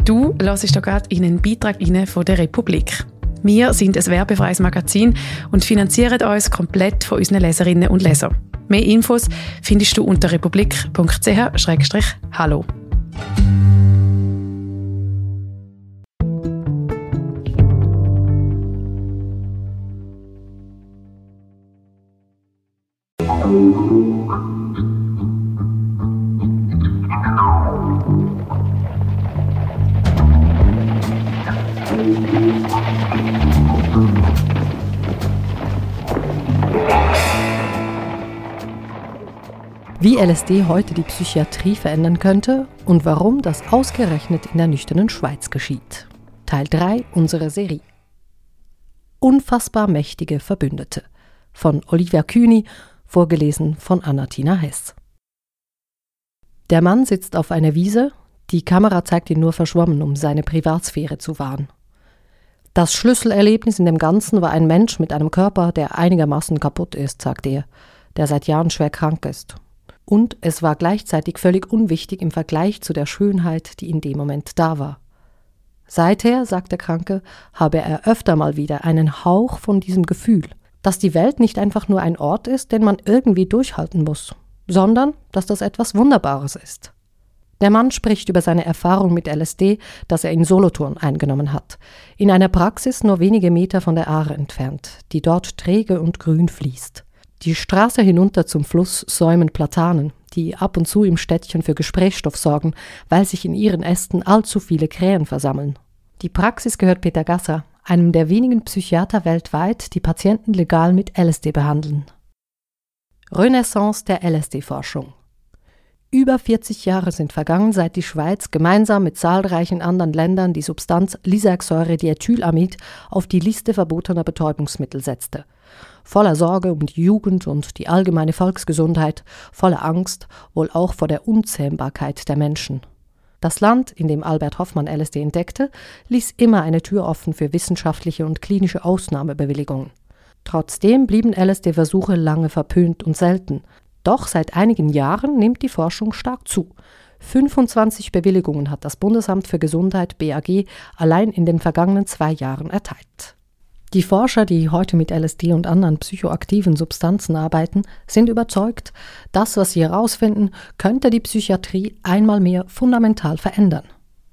Du hörst hier gerade in einen Beitrag von der Republik. Wir sind ein werbefreies Magazin und finanzieren uns komplett von unseren Leserinnen und Lesern. Mehr Infos findest du unter republik.ch/hallo. Wie LSD heute die Psychiatrie verändern könnte und warum das ausgerechnet in der nüchternen Schweiz geschieht. Teil 3 unserer Serie. Unfassbar mächtige Verbündete von Olivia Kühni, vorgelesen von Anna-Tina Hess. Der Mann sitzt auf einer Wiese, die Kamera zeigt ihn nur verschwommen, um seine Privatsphäre zu wahren. Das Schlüsselerlebnis in dem Ganzen war ein Mensch mit einem Körper, der einigermaßen kaputt ist, sagt er, der seit Jahren schwer krank ist. Und es war gleichzeitig völlig unwichtig im Vergleich zu der Schönheit, die in dem Moment da war. Seither, sagt der Kranke, habe er öfter mal wieder einen Hauch von diesem Gefühl, dass die Welt nicht einfach nur ein Ort ist, den man irgendwie durchhalten muss, sondern dass das etwas Wunderbares ist. Der Mann spricht über seine Erfahrung mit LSD, das er in Solothurn eingenommen hat, in einer Praxis nur wenige Meter von der Aare entfernt, die dort träge und grün fließt. Die Straße hinunter zum Fluss säumen Platanen, die ab und zu im Städtchen für Gesprächsstoff sorgen, weil sich in ihren Ästen allzu viele Krähen versammeln. Die Praxis gehört Peter Gasser, einem der wenigen Psychiater weltweit, die Patienten legal mit LSD behandeln. Renaissance der LSD-Forschung. Über 40 Jahre sind vergangen, seit die Schweiz gemeinsam mit zahlreichen anderen Ländern die Substanz Lysergsäure-Diethylamid auf die Liste verbotener Betäubungsmittel setzte. Voller Sorge um die Jugend und die allgemeine Volksgesundheit, voller Angst, wohl auch vor der Unzähmbarkeit der Menschen. Das Land, in dem Albert Hofmann LSD entdeckte, ließ immer eine Tür offen für wissenschaftliche und klinische Ausnahmebewilligungen. Trotzdem blieben LSD-Versuche lange verpönt und selten. Doch seit einigen Jahren nimmt die Forschung stark zu. 25 Bewilligungen hat das Bundesamt für Gesundheit (BAG) allein in den vergangenen 2 Jahren erteilt. Die Forscher, die heute mit LSD und anderen psychoaktiven Substanzen arbeiten, sind überzeugt, das, was sie herausfinden, könnte die Psychiatrie einmal mehr fundamental verändern.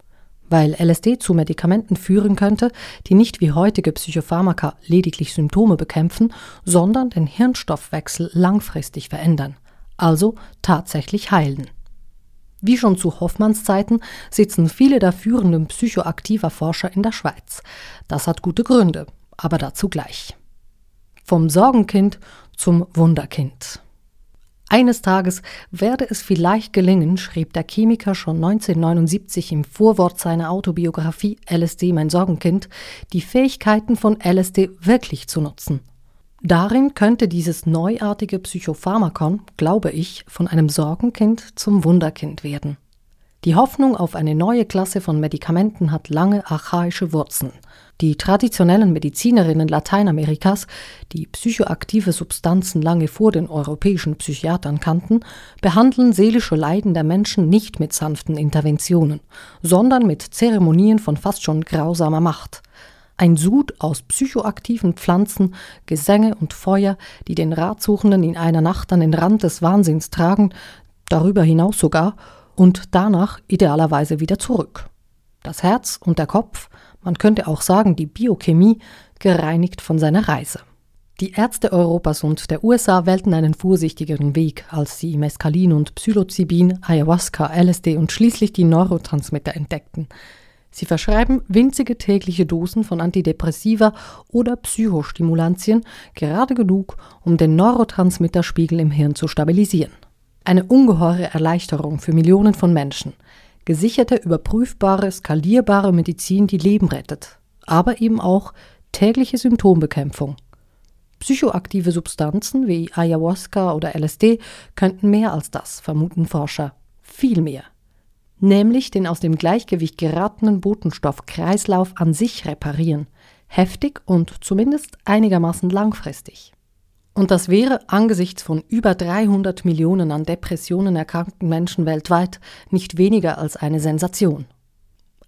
Weil LSD zu Medikamenten führen könnte, die nicht wie heutige Psychopharmaka lediglich Symptome bekämpfen, sondern den Hirnstoffwechsel langfristig verändern, also tatsächlich heilen. Wie schon zu Hoffmanns Zeiten sitzen viele der führenden psychoaktiver Forscher in der Schweiz. Das hat gute Gründe, aber dazu gleich. Vom Sorgenkind zum Wunderkind. Eines Tages werde es vielleicht gelingen, schrieb der Chemiker schon 1979 im Vorwort seiner Autobiografie LSD, mein Sorgenkind, die Fähigkeiten von LSD wirklich zu nutzen. Darin könnte dieses neuartige Psychopharmakon, glaube ich, von einem Sorgenkind zum Wunderkind werden. Die Hoffnung auf eine neue Klasse von Medikamenten hat lange archaische Wurzeln. Die traditionellen Medizinerinnen Lateinamerikas, die psychoaktive Substanzen lange vor den europäischen Psychiatern kannten, behandeln seelische Leiden der Menschen nicht mit sanften Interventionen, sondern mit Zeremonien von fast schon grausamer Macht. Ein Sud aus psychoaktiven Pflanzen, Gesänge und Feuer, die den Ratsuchenden in einer Nacht an den Rand des Wahnsinns tragen, darüber hinaus sogar, und danach idealerweise wieder zurück. Das Herz und der Kopf, man könnte auch sagen die Biochemie, gereinigt von seiner Reise. Die Ärzte Europas und der USA wählten einen vorsichtigeren Weg, als sie Mescalin und Psilocybin, Ayahuasca, LSD und schließlich die Neurotransmitter entdeckten. Sie verschreiben winzige tägliche Dosen von Antidepressiva oder Psychostimulantien, gerade genug, um den Neurotransmitterspiegel im Hirn zu stabilisieren. Eine ungeheure Erleichterung für Millionen von Menschen. Gesicherte, überprüfbare, skalierbare Medizin, die Leben rettet. Aber eben auch tägliche Symptombekämpfung. Psychoaktive Substanzen wie Ayahuasca oder LSD könnten mehr als das, vermuten Forscher. Viel mehr. Nämlich den aus dem Gleichgewicht geratenen Botenstoffkreislauf an sich reparieren. Heftig und zumindest einigermaßen langfristig. Und das wäre angesichts von über 300 Millionen an Depressionen erkrankten Menschen weltweit nicht weniger als eine Sensation.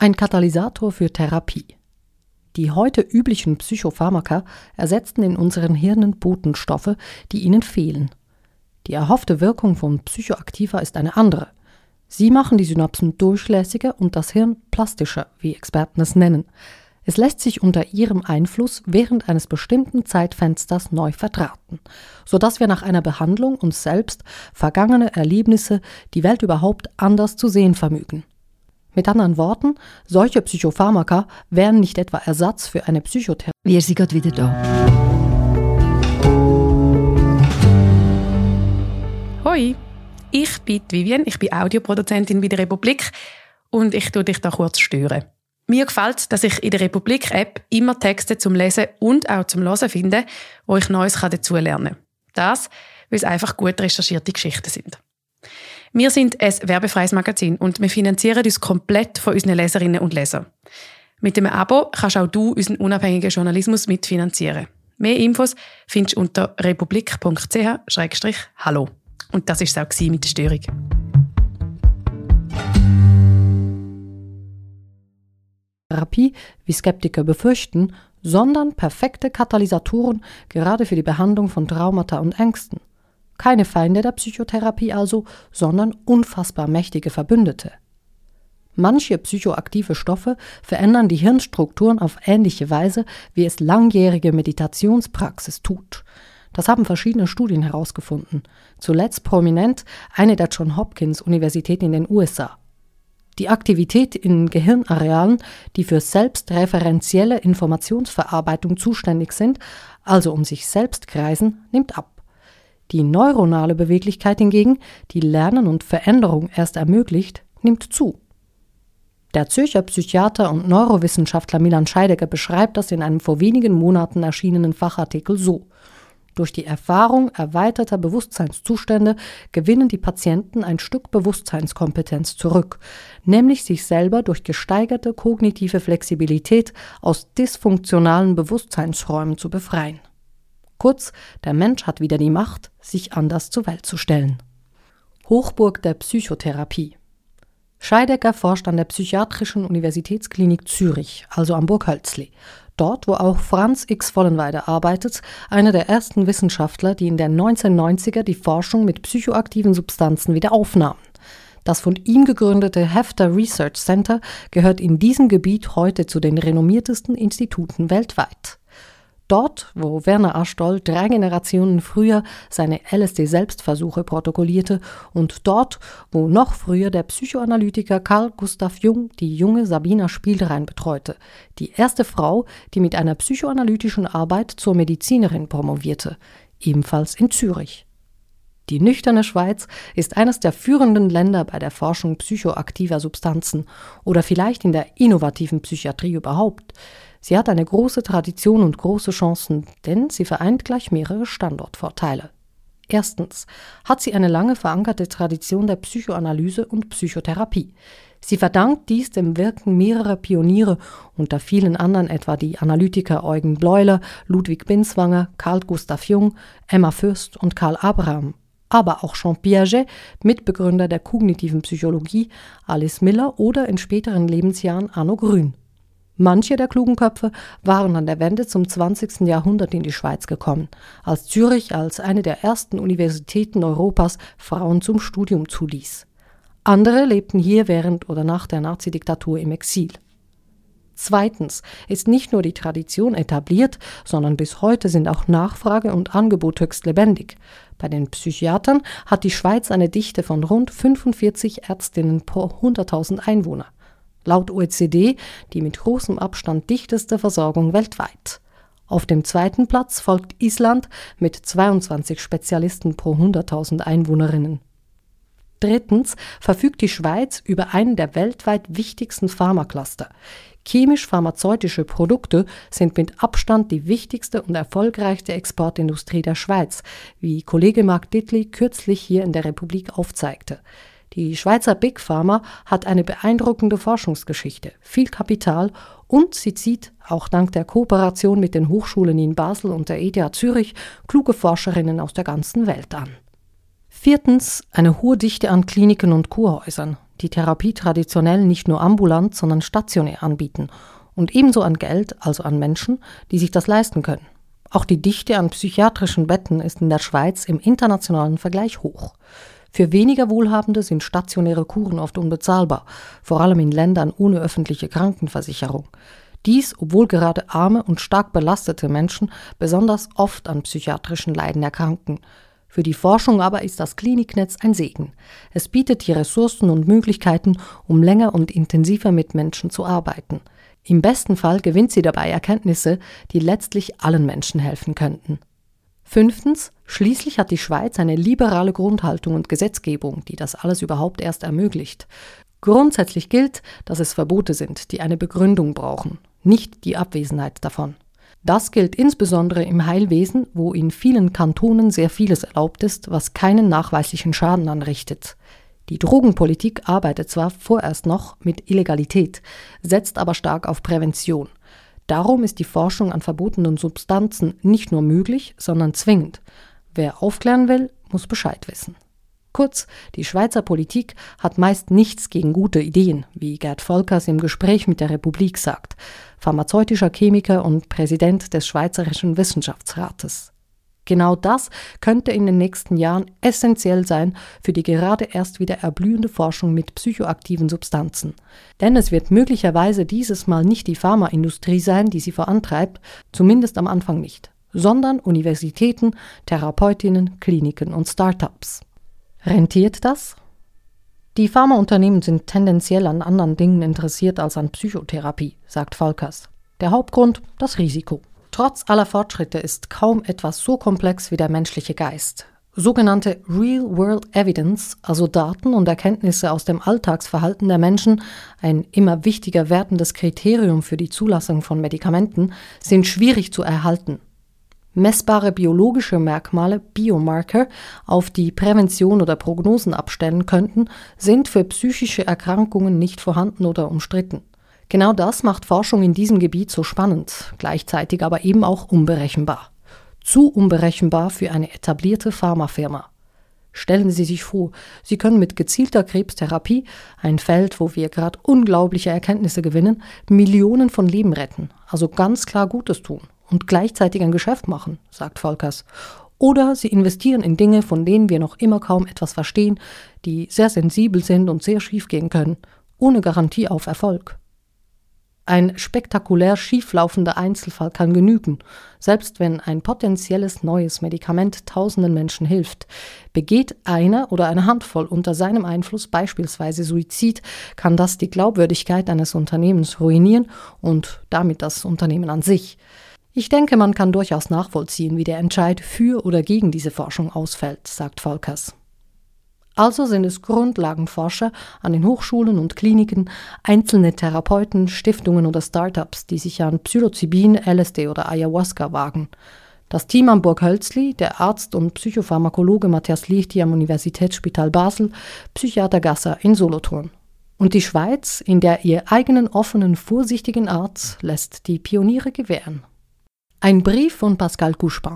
Ein Katalysator für Therapie. Die heute üblichen Psychopharmaka ersetzen in unseren Hirnen Botenstoffe, die ihnen fehlen. Die erhoffte Wirkung von Psychoaktiva ist eine andere. Sie machen die Synapsen durchlässiger und das Hirn plastischer, wie Experten es nennen. Es lässt sich unter ihrem Einfluss während eines bestimmten Zeitfensters neu verdrahten, sodass wir nach einer Behandlung uns selbst, vergangene Erlebnisse, die Welt überhaupt anders zu sehen vermögen. Mit anderen Worten, solche Psychopharmaka wären nicht etwa Ersatz für eine Psychotherapie. Wir sind gerade wieder da. Hoi, ich bin Vivian, ich bin Audioproduzentin bei der Republik und ich tue dich da kurz stören. Mir gefällt es, dass ich in der Republik-App immer Texte zum Lesen und auch zum Hören finde, wo ich Neues dazulernen kann. Das, weil es einfach gut recherchierte Geschichten sind. Wir sind ein werbefreies Magazin und wir finanzieren uns komplett von unseren Leserinnen und Lesern. Mit dem Abo kannst auch du unseren unabhängigen Journalismus mitfinanzieren. Mehr Infos findest du unter republik.ch/hallo. Und das war es auch mit der Störung. Therapie, wie Skeptiker befürchten, sondern perfekte Katalysatoren gerade für die Behandlung von Traumata und Ängsten. Keine Feinde der Psychotherapie also, sondern unfassbar mächtige Verbündete. Manche psychoaktive Stoffe verändern die Hirnstrukturen auf ähnliche Weise, wie es langjährige Meditationspraxis tut. Das haben verschiedene Studien herausgefunden. Zuletzt prominent eine der Johns Hopkins Universität in den USA. Die Aktivität in Gehirnarealen, die für selbstreferenzielle Informationsverarbeitung zuständig sind, also um sich selbst kreisen, nimmt ab. Die neuronale Beweglichkeit hingegen, die Lernen und Veränderung erst ermöglicht, nimmt zu. Der Zürcher Psychiater und Neurowissenschaftler Milan Scheidegger beschreibt das in einem vor wenigen Monaten erschienenen Fachartikel so: Durch die Erfahrung erweiterter Bewusstseinszustände gewinnen die Patienten ein Stück Bewusstseinskompetenz zurück, nämlich sich selber durch gesteigerte kognitive Flexibilität aus dysfunktionalen Bewusstseinsräumen zu befreien. Kurz, der Mensch hat wieder die Macht, sich anders zur Welt zu stellen. Hochburg der Psychotherapie. Scheidegger forscht an der Psychiatrischen Universitätsklinik Zürich, also am Burghölzli. Dort, wo auch Franz X. Vollenweider arbeitet, einer der ersten Wissenschaftler, die in den 1990er die Forschung mit psychoaktiven Substanzen wieder aufnahmen. Das von ihm gegründete Hefter Research Center gehört in diesem Gebiet heute zu den renommiertesten Instituten weltweit. Dort, wo Werner Astoll 3 Generationen früher seine LSD-Selbstversuche protokollierte und dort, wo noch früher der Psychoanalytiker Carl Gustav Jung die junge Sabina Spielrein betreute, die erste Frau, die mit einer psychoanalytischen Arbeit zur Medizinerin promovierte, ebenfalls in Zürich. Die nüchterne Schweiz ist eines der führenden Länder bei der Forschung psychoaktiver Substanzen oder vielleicht in der innovativen Psychiatrie überhaupt. Sie hat eine große Tradition und große Chancen, denn sie vereint gleich mehrere Standortvorteile. Erstens hat sie eine lange verankerte Tradition der Psychoanalyse und Psychotherapie. Sie verdankt dies dem Wirken mehrerer Pioniere, unter vielen anderen etwa die Analytiker Eugen Bleuler, Ludwig Binswanger, Carl Gustav Jung, Emma Fürst und Karl Abraham. Aber auch Jean Piaget, Mitbegründer der kognitiven Psychologie, Alice Miller oder in späteren Lebensjahren Arno Grün. Manche der klugen Köpfe waren an der Wende zum 20. Jahrhundert in die Schweiz gekommen, als Zürich als eine der ersten Universitäten Europas Frauen zum Studium zuließ. Andere lebten hier während oder nach der Nazidiktatur im Exil. Zweitens ist nicht nur die Tradition etabliert, sondern bis heute sind auch Nachfrage und Angebot höchst lebendig. Bei den Psychiatern hat die Schweiz eine Dichte von rund 45 Ärztinnen pro 100.000 Einwohner. Laut OECD die mit großem Abstand dichteste Versorgung weltweit. Auf dem zweiten Platz folgt Island mit 22 Spezialisten pro 100.000 Einwohnerinnen. Drittens verfügt die Schweiz über einen der weltweit wichtigsten Pharmacluster. Chemisch-pharmazeutische Produkte sind mit Abstand die wichtigste und erfolgreichste Exportindustrie der Schweiz, wie Kollege Marc Dittli kürzlich hier in der Republik aufzeigte. Die Schweizer Big Pharma hat eine beeindruckende Forschungsgeschichte, viel Kapital und sie zieht, auch dank der Kooperation mit den Hochschulen in Basel und der ETH Zürich, kluge Forscherinnen aus der ganzen Welt an. Viertens, eine hohe Dichte an Kliniken und Kurhäusern. die Therapie traditionell nicht nur ambulant, sondern stationär anbieten und ebenso an Geld, also an Menschen, die sich das leisten können. Auch die Dichte an psychiatrischen Betten ist in der Schweiz im internationalen Vergleich hoch. Für weniger Wohlhabende sind stationäre Kuren oft unbezahlbar, vor allem in Ländern ohne öffentliche Krankenversicherung. Dies, obwohl gerade arme und stark belastete Menschen besonders oft an psychiatrischen Leiden erkranken. Für die Forschung aber ist das Kliniknetz ein Segen. Es bietet die Ressourcen und Möglichkeiten, um länger und intensiver mit Menschen zu arbeiten. Im besten Fall gewinnt sie dabei Erkenntnisse, die letztlich allen Menschen helfen könnten. 5. Schließlich hat die Schweiz eine liberale Grundhaltung und Gesetzgebung, die das alles überhaupt erst ermöglicht. Grundsätzlich gilt, dass es Verbote sind, die eine Begründung brauchen, nicht die Abwesenheit davon. Das gilt insbesondere im Heilwesen, wo in vielen Kantonen sehr vieles erlaubt ist, was keinen nachweislichen Schaden anrichtet. Die Drogenpolitik arbeitet zwar vorerst noch mit Illegalität, setzt aber stark auf Prävention. Darum ist die Forschung an verbotenen Substanzen nicht nur möglich, sondern zwingend. Wer aufklären will, muss Bescheid wissen. Kurz, die Schweizer Politik hat meist nichts gegen gute Ideen, wie Gerd Volkers im Gespräch mit der Republik sagt, pharmazeutischer Chemiker und Präsident des Schweizerischen Wissenschaftsrates. Genau das könnte in den nächsten Jahren essentiell sein für die gerade erst wieder erblühende Forschung mit psychoaktiven Substanzen. Denn es wird möglicherweise dieses Mal nicht die Pharmaindustrie sein, die sie vorantreibt, zumindest am Anfang nicht, sondern Universitäten, Therapeutinnen, Kliniken und Start-ups. Rentiert das? Die Pharmaunternehmen sind tendenziell an anderen Dingen interessiert als an Psychotherapie, sagt Volkers. Der Hauptgrund: das Risiko. Trotz aller Fortschritte ist kaum etwas so komplex wie der menschliche Geist. Sogenannte Real-World Evidence, also Daten und Erkenntnisse aus dem Alltagsverhalten der Menschen, ein immer wichtiger werdendes Kriterium für die Zulassung von Medikamenten, sind schwierig zu erhalten. Messbare biologische Merkmale, Biomarker, auf die Prävention oder Prognosen abstellen könnten, sind für psychische Erkrankungen nicht vorhanden oder umstritten. Genau das macht Forschung in diesem Gebiet so spannend, gleichzeitig aber eben auch unberechenbar. Zu unberechenbar für eine etablierte Pharmafirma. Stellen Sie sich vor, Sie können mit gezielter Krebstherapie, ein Feld, wo wir gerade unglaubliche Erkenntnisse gewinnen, Millionen von Leben retten, also ganz klar Gutes tun und gleichzeitig ein Geschäft machen, sagt Volkers. Oder Sie investieren in Dinge, von denen wir noch immer kaum etwas verstehen, die sehr sensibel sind und sehr schief gehen können, ohne Garantie auf Erfolg. Ein spektakulär schieflaufender Einzelfall kann genügen. Selbst wenn ein potenzielles neues Medikament tausenden Menschen hilft, begeht einer oder eine Handvoll unter seinem Einfluss beispielsweise Suizid, kann das die Glaubwürdigkeit eines Unternehmens ruinieren und damit das Unternehmen an sich. Ich denke, man kann durchaus nachvollziehen, wie der Entscheid für oder gegen diese Forschung ausfällt, sagt Volkers. Also sind es Grundlagenforscher an den Hochschulen und Kliniken, einzelne Therapeuten, Stiftungen oder Start-ups, die sich an Psilocybin, LSD oder Ayahuasca wagen. Das Team am Burg Hölzli, der Arzt und Psychopharmakologe Matthias Liechti am Universitätsspital Basel, Psychiater Gasser in Solothurn. Und die Schweiz, in der ihr eigenen offenen, vorsichtigen Arzt lässt die Pioniere gewähren. Ein Brief von Pascal Couchepin.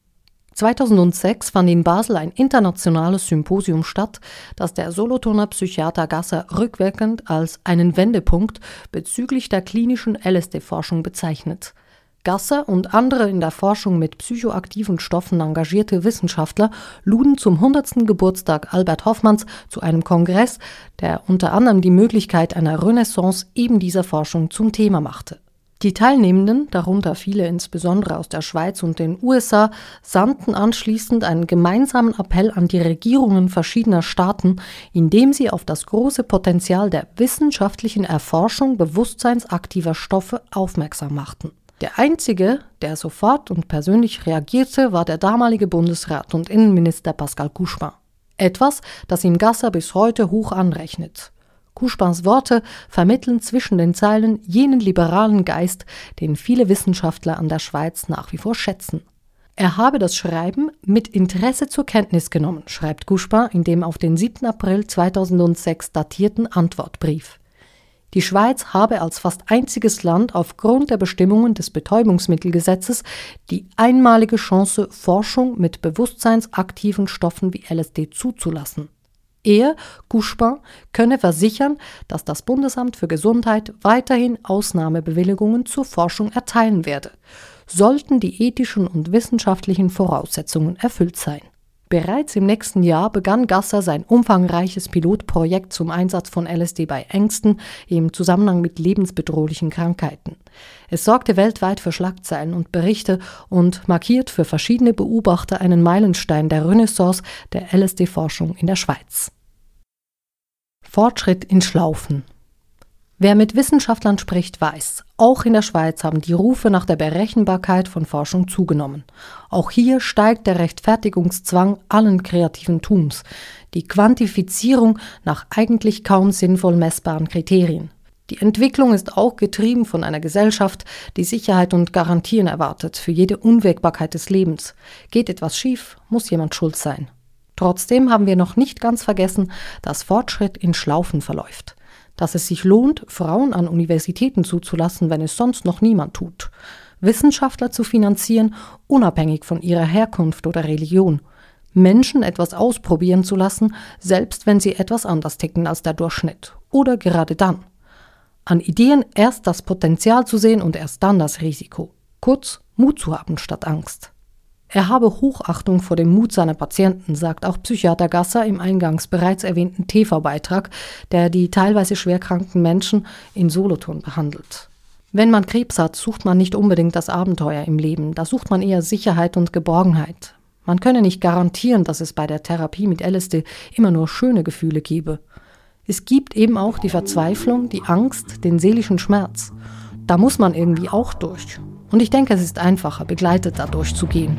2006 fand in Basel ein internationales Symposium statt, das der Solothurner Psychiater Gasser rückwirkend als einen Wendepunkt bezüglich der klinischen LSD-Forschung bezeichnet. Gasser und andere in der Forschung mit psychoaktiven Stoffen engagierte Wissenschaftler luden zum 100. Geburtstag Albert Hofmanns zu einem Kongress, der unter anderem die Möglichkeit einer Renaissance eben dieser Forschung zum Thema machte. Die Teilnehmenden, darunter viele insbesondere aus der Schweiz und den USA, sandten anschließend einen gemeinsamen Appell an die Regierungen verschiedener Staaten, in dem sie auf das große Potenzial der wissenschaftlichen Erforschung bewusstseinsaktiver Stoffe aufmerksam machten. Der einzige, der sofort und persönlich reagierte, war der damalige Bundesrat und Innenminister Pascal Couchepin. Etwas, das ihm Gasser bis heute hoch anrechnet. Couchepins Worte vermitteln zwischen den Zeilen jenen liberalen Geist, den viele Wissenschaftler an der Schweiz nach wie vor schätzen. Er habe das Schreiben mit Interesse zur Kenntnis genommen, schreibt Couchepin in dem auf den 7. April 2006 datierten Antwortbrief. Die Schweiz habe als fast einziges Land aufgrund der Bestimmungen des Betäubungsmittelgesetzes die einmalige Chance, Forschung mit bewusstseinsaktiven Stoffen wie LSD zuzulassen. Er, Couchepin, könne versichern, dass das Bundesamt für Gesundheit weiterhin Ausnahmebewilligungen zur Forschung erteilen werde, sollten die ethischen und wissenschaftlichen Voraussetzungen erfüllt sein. Bereits im nächsten Jahr begann Gasser sein umfangreiches Pilotprojekt zum Einsatz von LSD bei Ängsten im Zusammenhang mit lebensbedrohlichen Krankheiten. Es sorgte weltweit für Schlagzeilen und Berichte und markiert für verschiedene Beobachter einen Meilenstein der Renaissance der LSD-Forschung in der Schweiz. Fortschritt in Schlaufen. Wer mit Wissenschaftlern spricht, weiß, auch in der Schweiz haben die Rufe nach der Berechenbarkeit von Forschung zugenommen. Auch hier steigt der Rechtfertigungszwang allen kreativen Tuns, die Quantifizierung nach eigentlich kaum sinnvoll messbaren Kriterien. Die Entwicklung ist auch getrieben von einer Gesellschaft, die Sicherheit und Garantien erwartet für jede Unwägbarkeit des Lebens. Geht etwas schief, muss jemand schuld sein. Trotzdem haben wir noch nicht ganz vergessen, dass Fortschritt in Schlaufen verläuft. Dass es sich lohnt, Frauen an Universitäten zuzulassen, wenn es sonst noch niemand tut. Wissenschaftler zu finanzieren, unabhängig von ihrer Herkunft oder Religion. Menschen etwas ausprobieren zu lassen, selbst wenn sie etwas anders ticken als der Durchschnitt. Oder gerade dann. An Ideen erst das Potenzial zu sehen und erst dann das Risiko. Kurz, Mut zu haben statt Angst. Er habe Hochachtung vor dem Mut seiner Patienten, sagt auch Psychiater Gasser im eingangs bereits erwähnten TV-Beitrag, der die teilweise schwerkranken Menschen in Solothurn behandelt. Wenn man Krebs hat, sucht man nicht unbedingt das Abenteuer im Leben, da sucht man eher Sicherheit und Geborgenheit. Man könne nicht garantieren, dass es bei der Therapie mit LSD immer nur schöne Gefühle gebe. Es gibt eben auch die Verzweiflung, die Angst, den seelischen Schmerz. Da muss man irgendwie auch durch. Und ich denke, es ist einfacher, begleitet da durchzugehen.